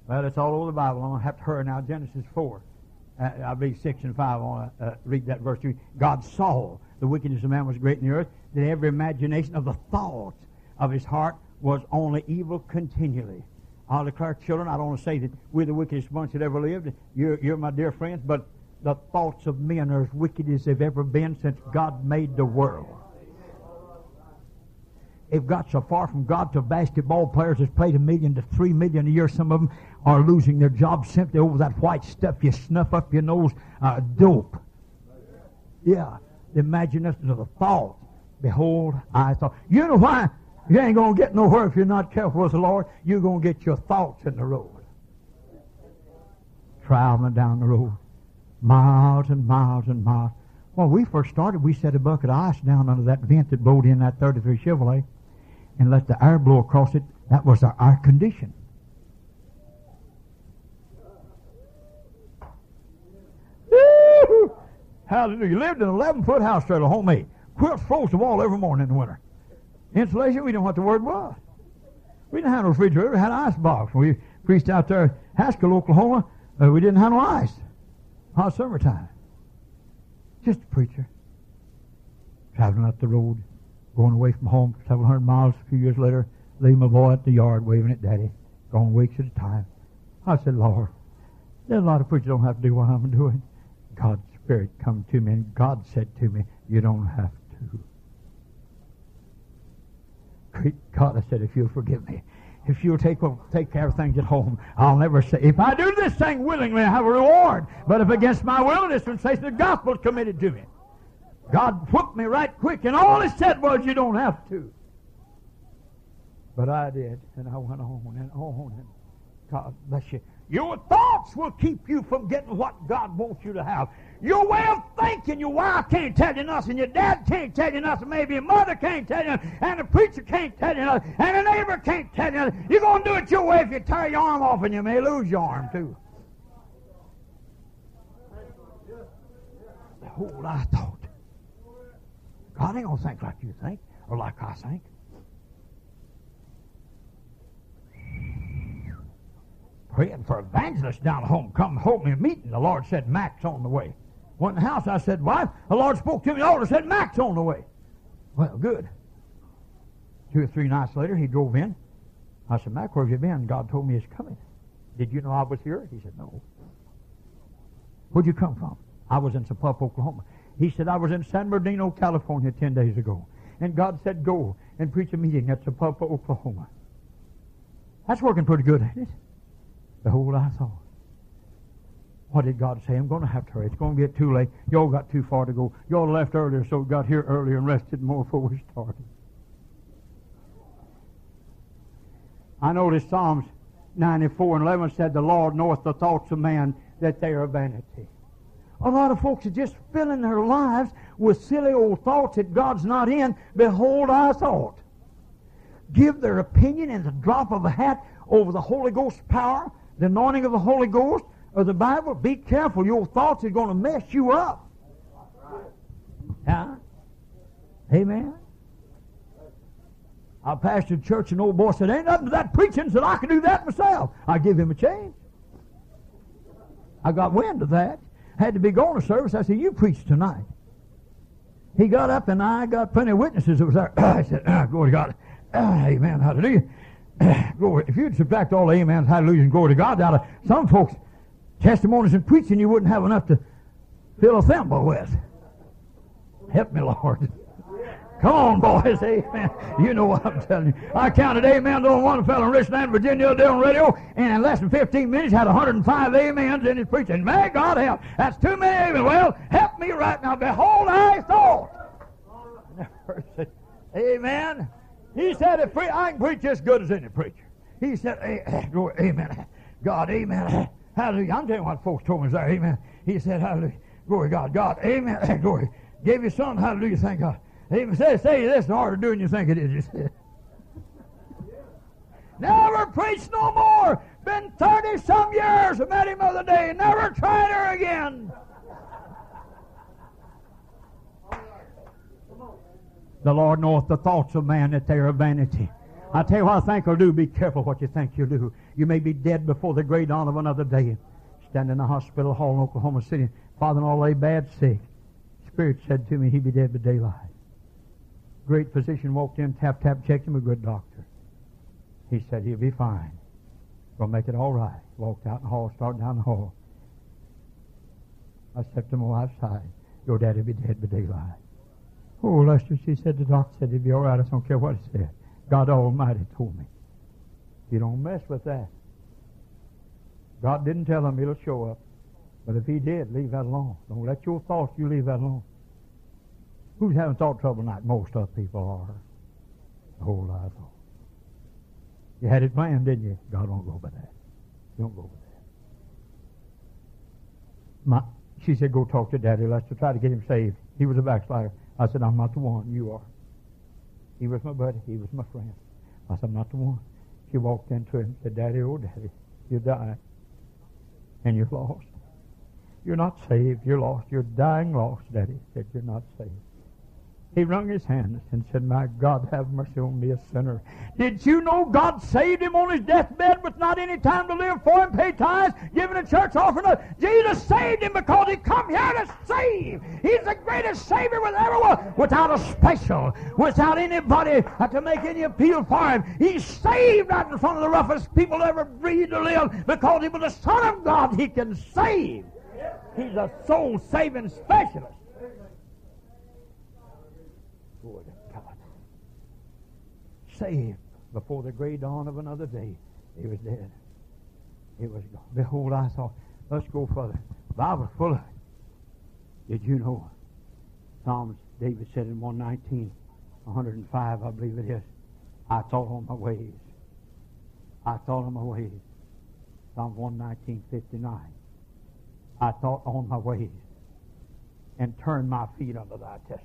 Well, it's all over the Bible. I'm going to have to hurry now. Genesis 4. I believe 6 and 5. I want to read that verse to you. God saw the wickedness of man was great in the earth, that every imagination of the thoughts of his heart was only evil continually. I'll declare, children, I don't want to say that we're the wickedest bunch that ever lived. You're my dear friends, but the thoughts of men are as wicked as they've ever been since God made the world. They've got so far from God to basketball players that's played $1 million to $3 million a year. Some of them are losing their jobs simply over that white stuff you snuff up your nose, dope. Yeah, the imagination of the thought. Behold, I thought. You know why? You ain't going to get nowhere if you're not careful with the Lord. You're going to get your thoughts in the road. Traveling down the road. Miles and miles and miles. When we first started, we set a bucket of ice down under that vent that blowed in that 33 Chevrolet and let the air blow across it. That was our air condition. Woo! Hallelujah. You lived in an 11-foot house trailer, homemade. Quilts froze the wall every morning in the winter. Insulation, we didn't know what the word was. We didn't have no refrigerator, we had an ice box. We preached out there in Haskell, Oklahoma. We didn't have no ice. Hot summertime. Just a preacher. Traveling up the road, going away from home for several hundred miles. A few years later, leaving my boy at the yard waving at Daddy, going weeks at a time. I said, Lord, there's a lot of preachers don't have to do what I'm doing. God's Spirit come to me, and God said to me, you don't have to. Great God, I said, if you'll forgive me, if you'll take care of things at home, I'll never say, if I do this thing willingly, I have a reward. But if against my will, this dispensation, the gospel is committed to me. God whooped me right quick, and all he said was, you don't have to. But I did, and I went on and on, and God bless you. Your thoughts will keep you from getting what God wants you to have. Your way of thinking, your wife can't tell you nothing, your dad can't tell you nothing, maybe your mother can't tell you nothing, and the preacher can't tell you nothing, and the neighbor can't tell you nothing. You're going to do it your way if you tear your arm off, and you may lose your arm too. Behold, I thought. God ain't going to think like you think, or like I think. Praying for evangelists down home. Come hold me a meeting. The Lord said, Mac's on the way. Went in the house, I said, wife, the Lord spoke to me. The Lord said, Mac's on the way. Well, good. 2 or 3 nights later, he drove in. I said, Mac, where have you been? God told me he's coming. Did you know I was here? He said, no. Where'd you come from? I was in Sapulpa, Oklahoma. He said, I was in San Bernardino, California 10 days ago. And God said, go and preach a meeting at Sapulpa, Oklahoma. That's working pretty good, ain't it? Behold, I thought. What did God say? I'm going to have to hurry. It's going to get too late. Y'all got too far to go. Y'all left earlier, so we got here earlier and rested more before we started. I noticed Psalms 94 and 11 said, the Lord knoweth the thoughts of man, that they are vanity. A lot of folks are just filling their lives with silly old thoughts that God's not in. Behold, I thought. Give their opinion in the drop of a hat over the Holy Ghost power, the anointing of the Holy Ghost, or the Bible. Be careful. Your thoughts are going to mess you up. Huh? Amen. I pastored church, and an old boy said, ain't nothing to that preaching, said I can do that myself. I give him a chance. I got wind of that. Had to be going to service. I said, you preach tonight. He got up, and I got plenty of witnesses that was there. I said, glory to God. Amen. Hallelujah. Glory. If you'd subtract all the amens, hallelujah, and glory to God out of some folks' testimonies and preaching, you wouldn't have enough to fill a thimble with. Help me, Lord. Come on, boys. Amen. You know what I'm telling you. I counted amen on one fellow in Richland, Virginia, the other on radio, and in less than 15 minutes had 105 amens in his preaching. May God help. That's too many amen. Well, help me right now. Behold, I thought. Amen. He said, I can preach as good as any preacher. He said, amen. God, amen. Hallelujah. I'm telling you what folks told me there. Amen. He said, hallelujah. Glory to God. God, amen. Glory. Gave you son. Hallelujah. Thank God. Amen. Say this the harder doing you think it is. You said. Never preach no more. Been 30-some years. I met him the other day. Never tried her again. The Lord knoweth the thoughts of man, that they are vanity. I tell you what I think you'll do. Be careful what you think you'll do. You may be dead before the great dawn of another day. Stand in the hospital hall in Oklahoma City. Father-in-law lay bad sick. Spirit said to me, he'd be dead by daylight. Great physician walked in, tap, tap, checked him, a good doctor. He said, he'll be fine. We'll make it all right. Walked out in the hall, started down the hall. I stepped to my wife's side. Your daddy will be dead by daylight. Oh, Lester, she said, the doctor said he'd be all right. I don't care what he said. God Almighty told me. You don't mess with that. God didn't tell him he'll show up. But if he did, leave that alone. Don't let your thoughts, you leave that alone. Who's having thought trouble tonight? Most of people are. The whole lot of thought. You had it planned, didn't you? God won't go by that. Don't go by that. She said, go talk to Daddy Lester. Try to get him saved. He was a backslider. I said, I'm not the one. You are. He was my buddy. He was my friend. I said, I'm not the one. She walked into him and said, Daddy, oh, Daddy, you died. And you're lost. You're not saved. You're lost. You're dying lost, Daddy. Said, you're not saved. He wrung his hands and said, my God, have mercy on me, a sinner. Did you know God saved him on his deathbed with not any time to live for him, pay tithes, giving a church offering? Jesus saved him because he come here to save. He's the greatest Savior with ever was, without a special, without anybody to make any appeal for him. He saved right in front of the roughest people ever breathed to live because he was the Son of God. He can save. He's a soul-saving specialist. Glory to God. Saved before the great dawn of another day. He was dead. He was gone. Behold, I saw. Let's go further. The Bible's full of it. Did you know? Psalms, David said in 119, 105, I believe it is, I thought on my ways. I thought on my ways. Psalm 119, 59. I thought on my ways and turned my feet unto thy testimony.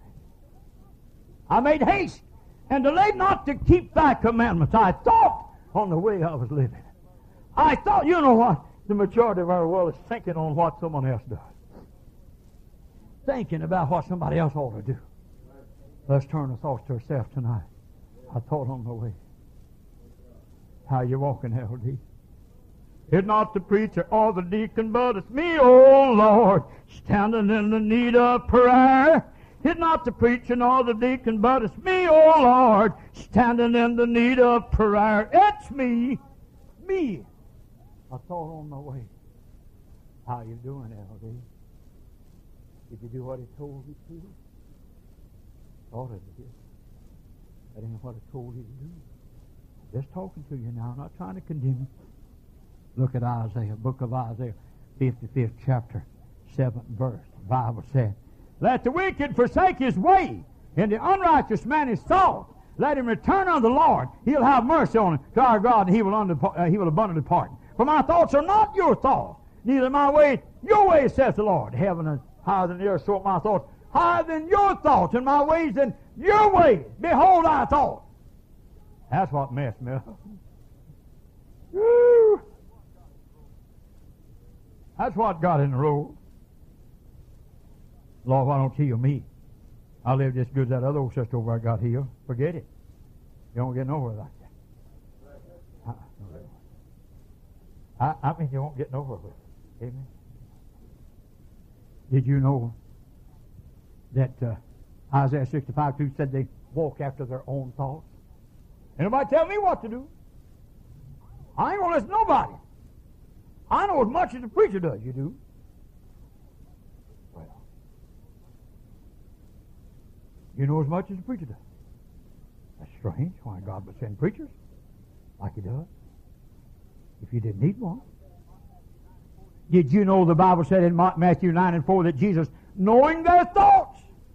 I made haste and delayed not to keep thy commandments. I thought on the way I was living. I thought, you know what? The majority of our world is thinking on what someone else does. Thinking about what somebody else ought to do. Let's turn our thoughts to ourselves tonight. I thought on my way. How you walking, LD? It's not the preacher or the deacon, but it's me, oh Lord, standing in the need of prayer. It's not the preacher nor the deacon, but it's me, oh Lord, standing in the need of prayer. It's me. Me. I thought on my way. How you doing, LD? Did you do what he told you to? Thought it did. That ain't what I told you to do. Just talking to you now, I'm not trying to condemn you. Look at Isaiah, book of Isaiah, 55th chapter, 7th verse. The Bible said, let the wicked forsake his way, and the unrighteous man his thought. Let him return unto the Lord. He'll have mercy on him. To our God, and he will abundantly pardon. For my thoughts are not your thoughts, neither my ways your ways, says the Lord. Heaven is higher than the earth, so are my thoughts higher than your thoughts, and my ways than your ways. Behold, I thought. That's what messed me up. Woo! That's what got in the road. Lord, why don't you heal me? I live just good as that other old sister over there got healed. Forget it. You don't get nowhere like that. I mean, you won't get nowhere with it. Amen. Did you know that Isaiah 65:2 said they walk after their own thoughts? Ain't nobody tell me what to do. I ain't going to listen to nobody. I know as much as the preacher does. You do? Well, you know as much as the preacher does. That's strange. Why God would send preachers like he does if you didn't need one. Did you know the Bible said in Matthew 9:4 that Jesus, knowing their thoughts,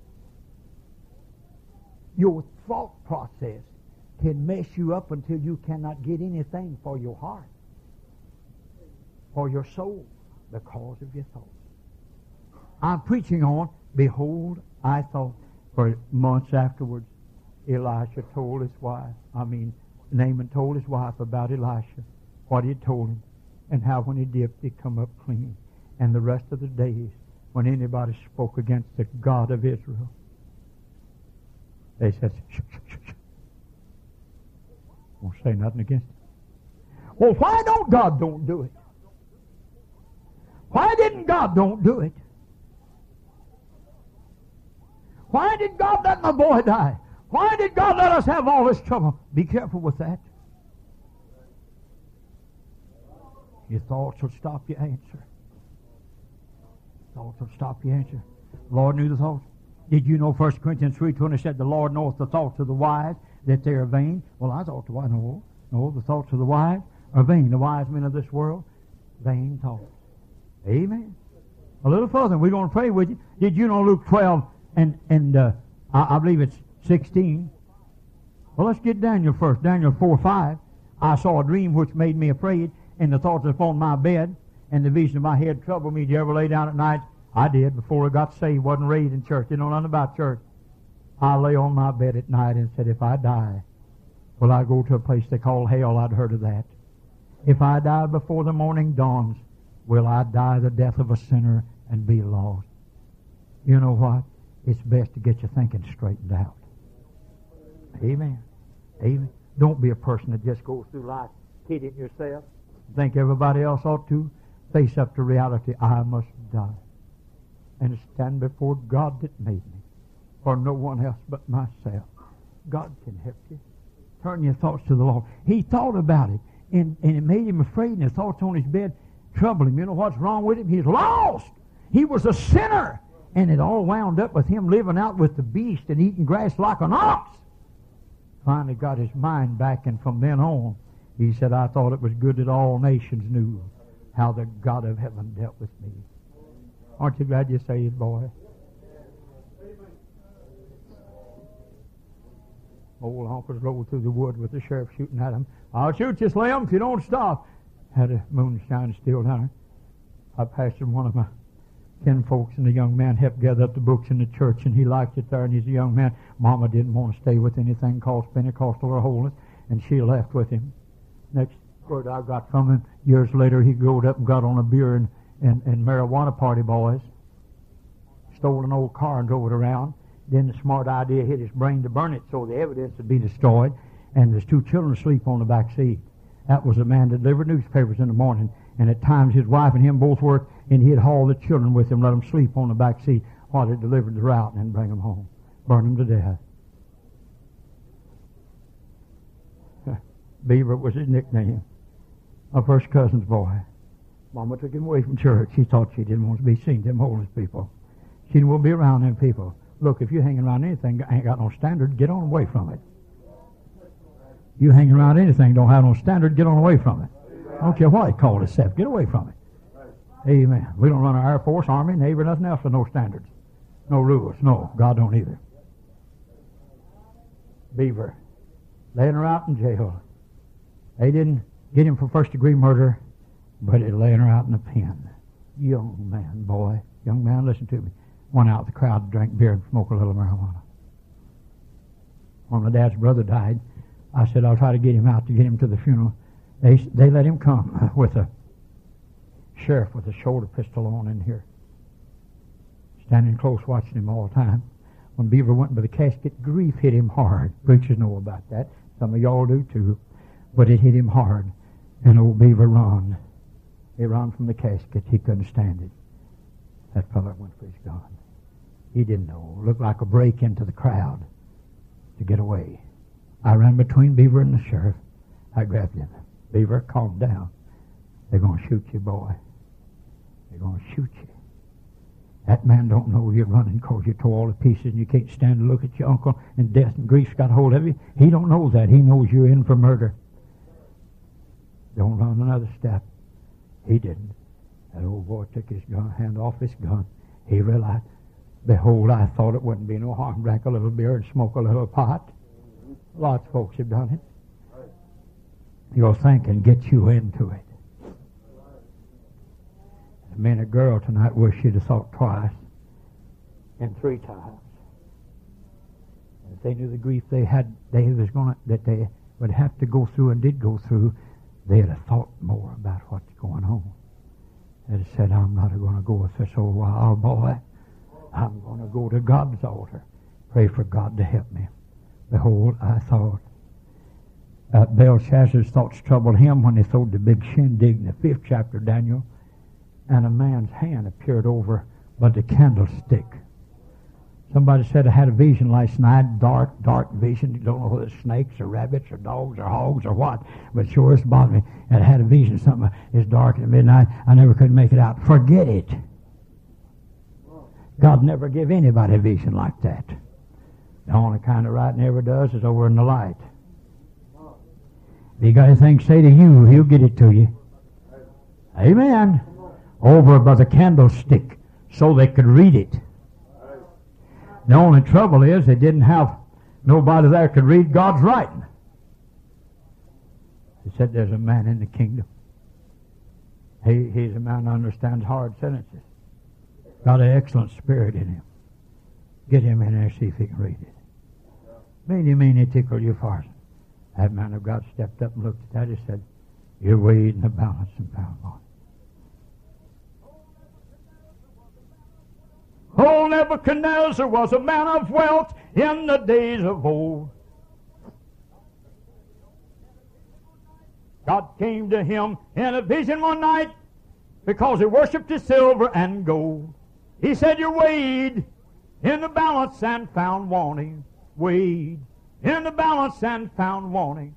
your thought process can mess you up until you cannot get anything for your heart, for your soul, because of your thoughts. I'm preaching on, behold, I thought. For months afterwards, Naaman told his wife about Elisha, what he had told him, and how when he dipped, he'd come up clean. And the rest of the days, when anybody spoke against the God of Israel, they said, shh, shh, shh, shh. Won't say nothing against it. Well, why don't God don't do it? Why didn't God don't do it? Why did God let my boy die? Why did God let us have all this trouble? Be careful with that. Your thoughts will stop your answer. Thoughts will stop your answer. The Lord knew the thoughts. Did you know 1 Corinthians 3:20 said the Lord knoweth the thoughts of the wise, that they are vain? Well, I thought the wise. No, the thoughts of the wise are vain. The wise men of this world, vain thoughts. Amen. A little further, we're going to pray with you. Did you know Luke 12 and I believe it's 16? Well, let's get Daniel first. Daniel 4:5. I saw a dream which made me afraid, and the thoughts upon my bed, and the vision of my head troubled me. Did you ever lay down at night? I did before I got saved. Wasn't raised in church. Didn't know nothing about church. I lay on my bed at night and said, if I die, will I go to a place they call hell? I'd heard of that. If I die before the morning dawns, will I die the death of a sinner and be lost? You know what? It's best to get your thinking straightened out. Amen. Amen. Don't be a person that just goes through life kidding yourself. Think everybody else ought to. Face up to reality. I must die and stand before God that made me, for no one else but myself. God can help you. Turn your thoughts to the Lord. He thought about it, and it made him afraid, and his thoughts on his bed troubled him. You know what's wrong with him? He's lost. He was a sinner, and it all wound up with him living out with the beast and eating grass like an ox. Finally got his mind back, and from then on, he said, I thought it was good that all nations knew how the God of heaven dealt with me. Aren't you glad you saved, boy? Old Honkers rolled through the wood with the sheriff shooting at him. I'll shoot you, Slim, if you don't stop. Had a moonshine still down there. I pastored one of my kinfolks, and the young man helped gather up the books in the church, and he liked it there, and he's a young man. Mama didn't want to stay with anything called Pentecostal or holiness, and she left with him. Next word I got from him, years later, he growed up and got on a beer and marijuana party, boys. Stole an old car and drove it around. Then the smart idea hit his brain to burn it so the evidence would be destroyed, and there's 2 children asleep on the back seat. That was a man that delivered newspapers in the morning, and at times his wife and him both worked, and he'd haul the children with him, let them sleep on the back seat while they delivered the route, and then bring them home. Burn them to death. Beaver was his nickname. My first cousin's boy. Mama took him away from church. She thought she didn't want to be seen, them homeless people. She didn't want to be around them people. Look, if you're hanging around anything ain't got no standard, get on away from it. You hanging around anything don't have no standard, get on away from it. I don't care what it called itself, get away from it. Amen. We don't run our Air Force, Army, Navy, nothing else with no standards. No rules. No, God don't either. Beaver, laying her out in jail. They didn't get him for first-degree murder, but it laying her out in the pen. Young man, boy. Young man, listen to me. Went out with the crowd to drink beer and smoke a little marijuana. When my dad's brother died, I said, I'll try to get him out to get him to the funeral. They let him come with a sheriff with a shoulder pistol on in here, standing close watching him all the time. When Beaver went by the casket, grief hit him hard. Preachers know about that. Some of y'all do too. But it hit him hard. And old Beaver run. He ran from the casket. He couldn't stand it. That fellow went for his gun. He didn't know. It looked like a break into the crowd to get away. I ran between Beaver and the sheriff. I grabbed him. Beaver, calm down. They're going to shoot you, boy. They're going to shoot you. That man don't know you're running because you tore all to pieces and you can't stand to look at your uncle and death and grief's got hold of you. He don't know that. He knows you're in for murder. Don't run another step. He didn't. That old boy took his hand off his gun. He realized, behold, I thought it wouldn't be no harm. Drank a little beer and smoke a little pot. Lots of folks have done it. Your thinking gets you into it. I mean, a girl tonight wish she'd have thought twice and 3 times. If they knew the grief they had, that they would have to go through and did go through, they'd have thought more about what's going on. They'd have said, I'm not going to go with this old wild boy. I'm going to go to God's altar. Pray for God to help me. Behold, I thought. Belshazzar's thoughts troubled him when they throwed the big shindig in the 5th chapter of Daniel, and a man's hand appeared over by the candlestick. Somebody said, I had a vision last night, dark vision. You don't know whether it's snakes or rabbits or dogs or hogs or what, but sure it's bothered me. And I had a vision, something is dark at midnight. I never could make it out. Forget it. God never give anybody a vision like that. The only kind of writing he ever does is over in the light. If you got anything to say to you, he'll get it to you. Amen. Over by the candlestick so they could read it. The only trouble is they didn't have nobody there could read God's writing. He said there's a man in the kingdom. He's a man who understands hard sentences. Got an excellent spirit in him. Get him in there, see if he can read it. Meany, tickle you farson. That man of God stepped up and looked at that. He said, you're weighed in the balance and found wanting. Old Nebuchadnezzar was a man of wealth in the days of old. God came to him in a vision one night because he worshipped his silver and gold. He said, you're weighed in the balance and found wanting. Weighed in the balance and found wanting.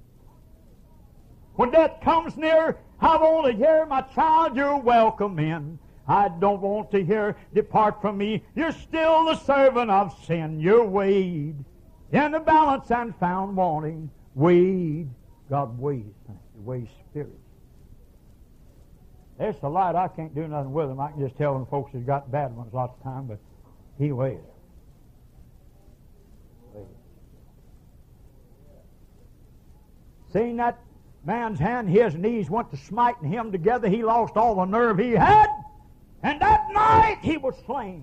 When death comes near, I want to hear, my child, you're welcome in. I don't want to hear, depart from me. You're still the servant of sin. You're weighed in the balance and found wanting. Weighed. God weighs. He weighs spirits. There's the light. I can't do nothing with them. I can just tell when folks has got bad ones lots of time, but he weighs. Seeing that man's hand, his knees went to smiting him together. He lost all the nerve he had. And that night he was slain.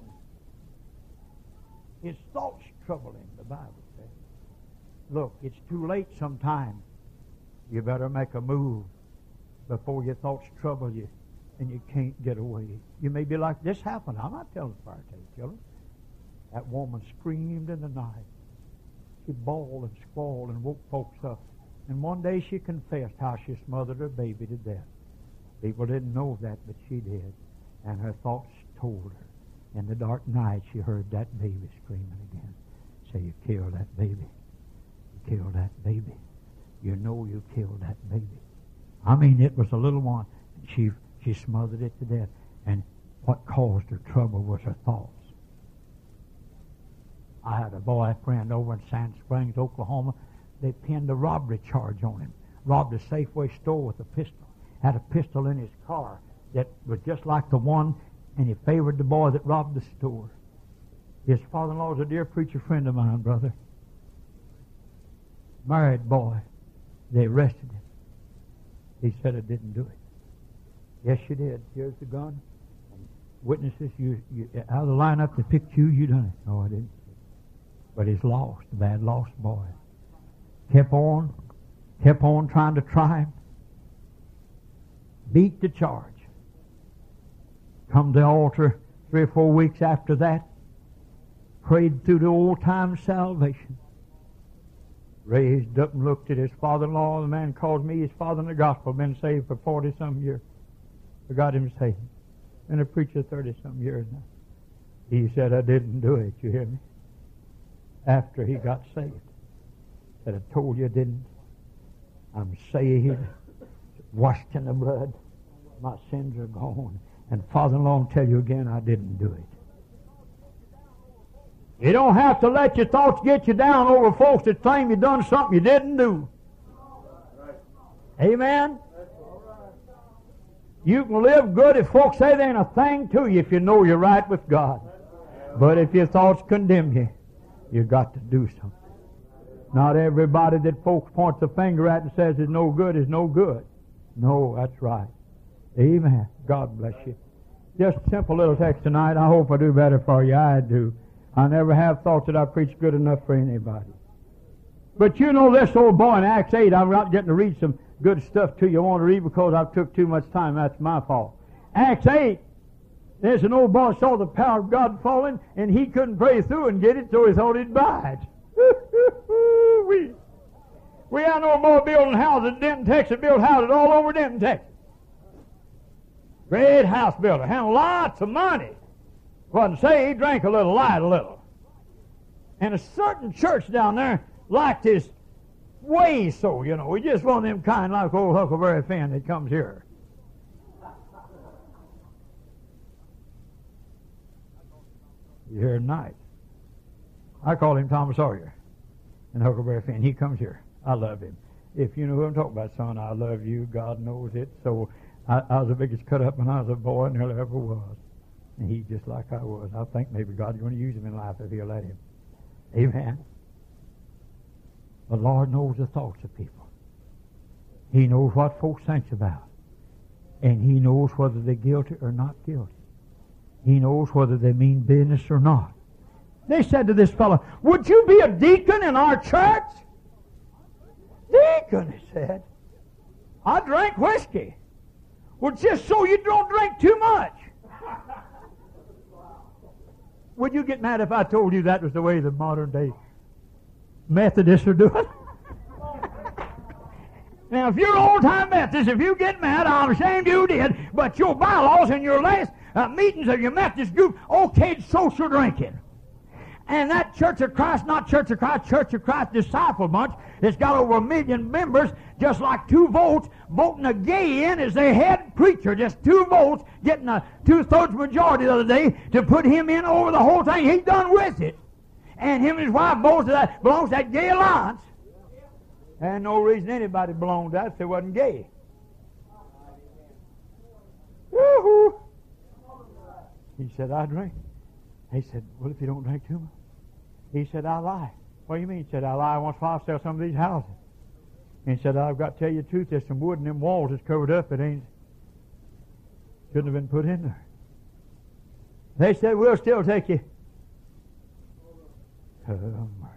His thoughts troubled him, the Bible says. Look, it's too late sometime. You better make a move before your thoughts trouble you and you can't get away. You may be like, this happened. I'm not telling the fire tale, children. That woman screamed in the night. She bawled and squalled and woke folks up. And one day she confessed how she smothered her baby to death. People didn't know that, but she did. And her thoughts told her. In the dark night, she heard that baby screaming again. Say, you killed that baby. You killed that baby. You know you killed that baby. I mean, it was a little one. She smothered it to death. And what caused her trouble was her thoughts. I had a boy friend over in Sand Springs, Oklahoma. They pinned a robbery charge on him. Robbed a Safeway store with a pistol. Had a pistol in his car that was just like the one, and he favored the boy that robbed the store. His father-in-law was a dear preacher friend of mine, brother. Married boy. They arrested him. He said, I didn't do it. Yes, you did. Here's the gun. And witnesses, you out of the lineup that picked you, you done it. No, I didn't. But he's lost, a bad lost boy. Kept on trying to try him. Beat the charge. Come to the altar 3 or 4 weeks after that. Prayed through the old time salvation. Raised up and looked at his father-in-law. The man called me his father in the gospel. Been saved for 40-some years. Forgot him saved. Been a preacher 30-some years now. He said, I didn't do it. You hear me? After he got saved. Said, I told you I didn't. I'm saved. Washed in the blood. My sins are gone. And father-in-law will tell you again, I didn't do it. You don't have to let your thoughts get you down over folks that claim you done something you didn't do. Amen? You can live good if folks say there ain't a thing to you if you know you're right with God. But if your thoughts condemn you, you got to do something. Not everybody that folks point the finger at and says is no good is no good. No, that's right. Amen. God bless you. Just a simple little text tonight. I hope I do better for you. I do. I never have thought that I preach good enough for anybody. But you know this old boy in Acts 8, I'm not getting to read some good stuff to you. I want to read because I've took too much time. That's my fault. Acts 8, there's an old boy saw the power of God falling, and he couldn't pray through and get it, so he thought he'd buy it. We have no more building houses in Denton, Texas. Build houses all over Denton, Texas. Great house builder. Had lots of money. Wasn't saved, drank a little, lied a little. And a certain church down there liked his ways so, you know. We just want them kind like old Huckleberry Finn that comes here. You hear tonight. I call him Thomas Sawyer and Huckleberry Finn. He comes here. I love him. If you know who I'm talking about, son, I love you. God knows it. So I was the biggest cut up when I was a boy and there ever was. And he's just like I was. I think maybe God's going to use him in life if he'll let him. Amen. The Lord knows the thoughts of people. He knows what folks think about. And he knows whether they're guilty or not guilty. He knows whether they mean business or not. They said to this fellow, would you be a deacon in our church? Deacon, he said. I drink whiskey. Well, just so you don't drink too much. Would you get mad if I told you that was the way the modern day Methodists are doing? Now, if you're old-time Methodist, if you get mad, I'm ashamed you did, but your bylaws and your last meetings of your Methodist group okayed social drinking. And that Church of Christ, not Church of Christ, Church of Christ disciple bunch, it's got over 1 million members, just like 2 votes, voting a gay in as their head preacher. Just 2 votes, getting a 2/3 majority the other day to put him in over the whole thing. He's done with it. And him and his wife belongs to that gay alliance. And no reason anybody belonged to that if they wasn't gay. Woo-hoo. He said, I drink. He said, well, if you don't drink too much. He said, I lie. What do you mean? He said, I lie once while I sell some of these houses. And he said, I've got to tell you the truth. There's some wood in them walls that's covered up. It shouldn't have been put in there. They said, we'll still take you. Oh, mercy.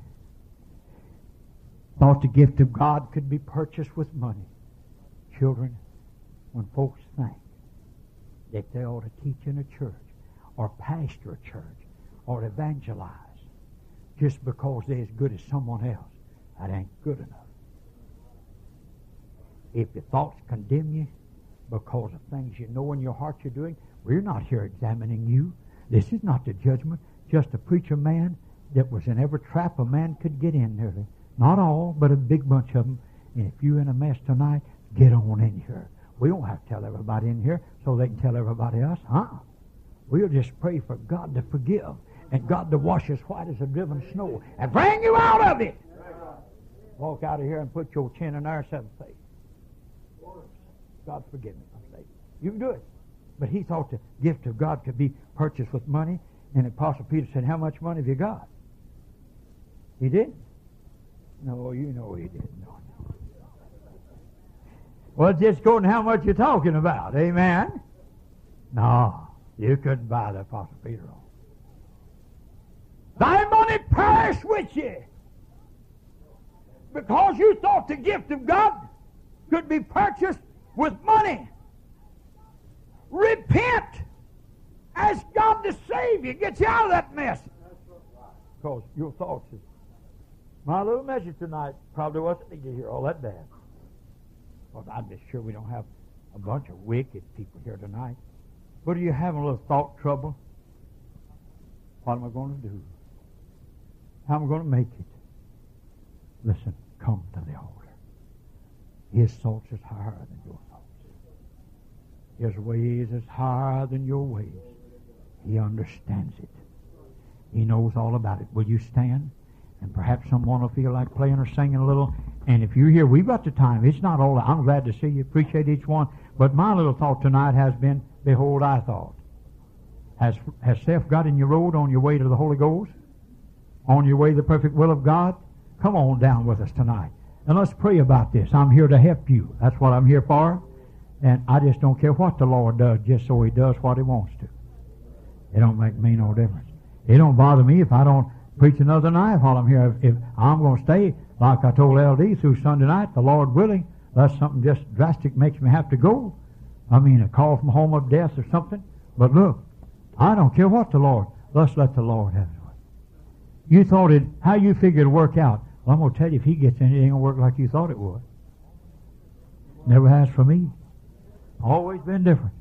Thought the gift of God could be purchased with money. Children, when folks think that they ought to teach in a church or pastor a church or evangelize just because they're as good as someone else, that ain't good enough. If your thoughts condemn you because of things you know in your heart you're doing, we're not here examining you. This is not the judgment. Just a preacher man that was in every trap a man could get in there. Not all, but a big bunch of them. And if you're in a mess tonight, get on in here. We don't have to tell everybody in here so they can tell everybody else. We'll just pray for God to forgive and God to wash us white as a driven snow and bring you out of it. Walk out of here and put your chin in there and say, God forgive me, I'm saved. You can do it. But he thought the gift of God could be purchased with money. And Apostle Peter said, how much money have you got? He didn't. No, you know he didn't. No. Well, just according to how much you're talking about. Amen? No, you couldn't buy the Apostle Peter on. Thy money perish with you. Because you thought the gift of God could be purchased with money. Repent. Ask God to save you. Get you out of that mess. Because your thoughts is... My little message tonight probably wasn't to get here all that bad. Well, I'm just sure we don't have a bunch of wicked people here tonight. But are you having a little thought trouble? What am I going to do? How am I going to make it? Listen, come to the altar. His thoughts is higher than your thoughts. His ways is higher than your ways. He understands it. He knows all about it. Will you stand? And perhaps someone will feel like playing or singing a little. And if you're here, we've got the time. It's not all. I'm glad to see you. Appreciate each one. But my little thought tonight has been, behold, I thought. Has self got in your road on your way to the Holy Ghost? On your way to the perfect will of God? Come on down with us tonight. And let's pray about this. I'm here to help you. That's what I'm here for. And I just don't care what the Lord does, just so he does what he wants to. It don't make me no difference. It don't bother me if I don't preach another night while I'm here. If I'm going to stay, like I told LD through Sunday night, the Lord willing, unless something just drastic makes me have to go. I mean, a call from home of death or something. But look, I don't care what the Lord. Let's let the Lord have his way. You thought it, how you figured it would work out. Well, I'm going to tell you, if he gets in, it ain't going to work like you thought it would. Never has for me. Always been different.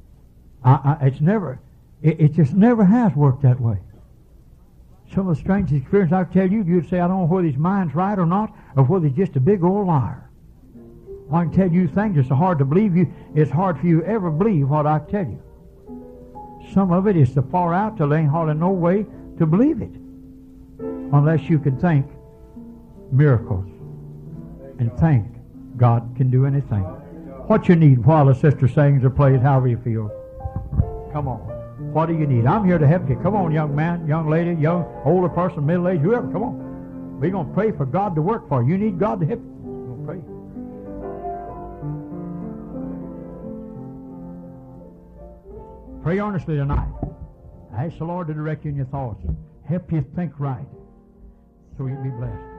It just never has worked that way. Some of the strangest experience I tell you, you'd say, I don't know whether his mind's right or not, or whether he's just a big old liar. I can tell you things that's so hard to believe you. It's hard for you to ever believe what I tell you. Some of it is so far out till there ain't hardly no way to believe it, unless you can think miracles and think God can do anything. What you need while the sister sings or plays, however you feel. Come on. What do you need? I'm here to help you. Come on, young man, young lady, young, older person, middle-aged, whoever. Come on. We're going to pray for God to work for you. You need God to help you. We're going to pray. Pray earnestly tonight. Ask the Lord to direct you in your thoughts. Help you think right so you can be blessed.